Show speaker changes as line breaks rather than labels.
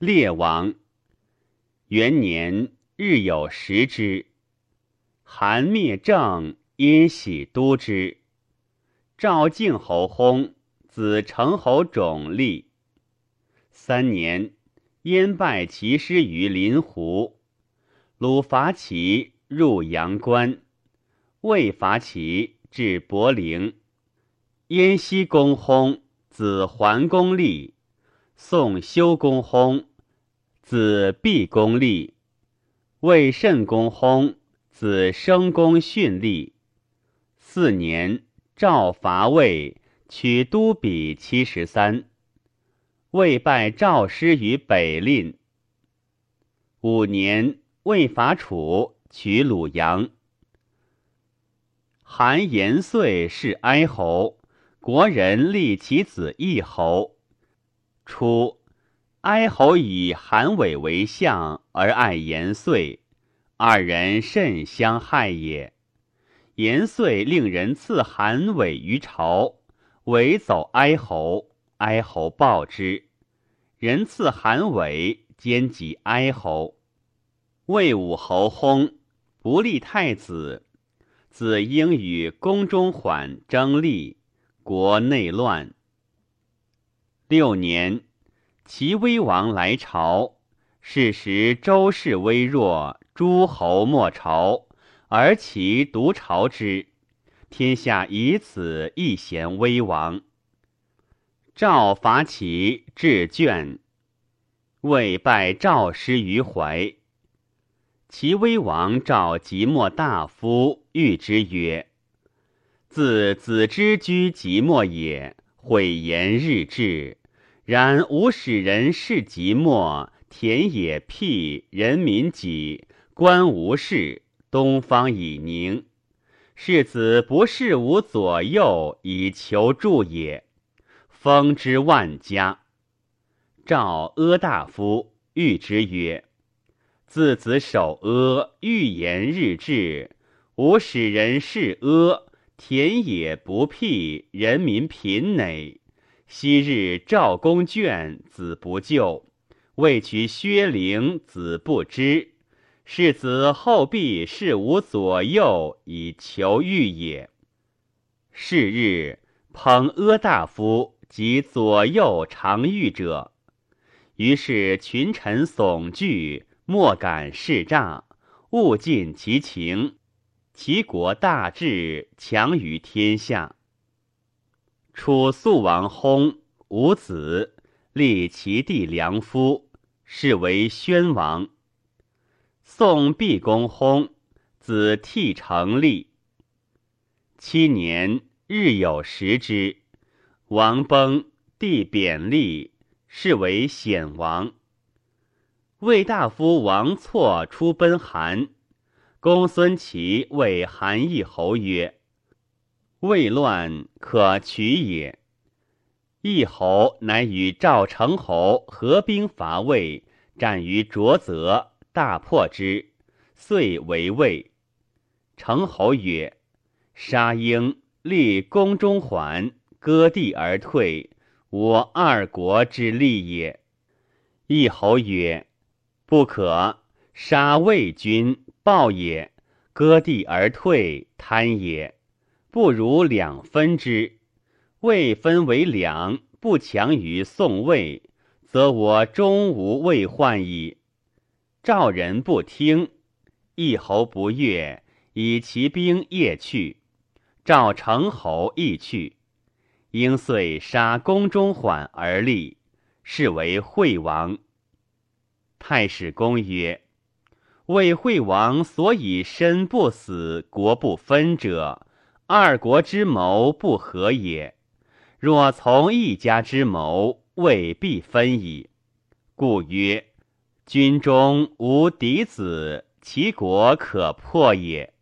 列王。元年，日有食之。韩灭郑，因喜都之。赵敬侯薨，子成侯种立。3年，燕败其师于临湖。鲁伐齐，入阳关。魏伐齐，至柏陵。燕西公薨，子桓公立。宋休公薨，子毕公立。魏慎公薨，子申公逊立。4年，赵伐魏，取都比73。魏败赵师于北蔺。5年，魏伐楚，取鲁阳。韩延遂是哀侯，国人立其子义侯。初，哀侯以韩伟为相，而爱延遂，二人甚相害也。延遂令人赐韩伟于朝，伟走哀侯，哀侯报之。人赐韩伟，兼及哀侯。魏武侯薨，不立太子，子婴与宫中缓争立，国内乱。6年，齐威王来朝，是时周氏微弱，诸侯莫朝，而齐独朝之，天下以此一贤威王。赵伐齐，至鄄。魏败赵师于淮。齐威王召即墨大夫，谕之曰：自子之居即墨也，讳言日至，然吾使人事即墨，田野辟，人民己，官无事，东方已宁。是子不视吾左右，以求助也。封之万家。召阿大夫，谕之曰：自子守阿，欲言日至，吾使人事阿，田野不辟，人民贫馁。昔日赵公眷，子不救；未取薛陵，子不知。是子后必视吾左右，以求欲也。是日，捧阿大夫及左右常遇者。于是群臣悚惧，莫敢视诈，物尽其情，其国大治，强于天下。楚肃王薨，无子，立其弟良夫，是为宣王。宋毕公薨，子替成立。7年，日有食之。王崩，帝贬立，是为显王。魏大夫王错出奔韩，公孙齐谓韩义侯曰：魏乱，可取也。义侯乃与赵成侯合兵伐魏，战于卓泽，大破之，遂为魏。成侯曰：杀婴，立宫中缓，割地而退，我2国之利也。义侯曰：不可，杀魏君，暴也；割地而退，贪也。不如2分之。魏分为2，不强于宋魏，则我终无魏患矣。赵人不听，义侯不悦，以其兵夜去。赵成侯亦去。应遂杀宫中缓而立，是为惠王。太史公曰：魏惠王所以身不死，国不分者，2国之谋不合也。若从一家之谋，未必分矣。故曰：军中无嫡子，其国可破也。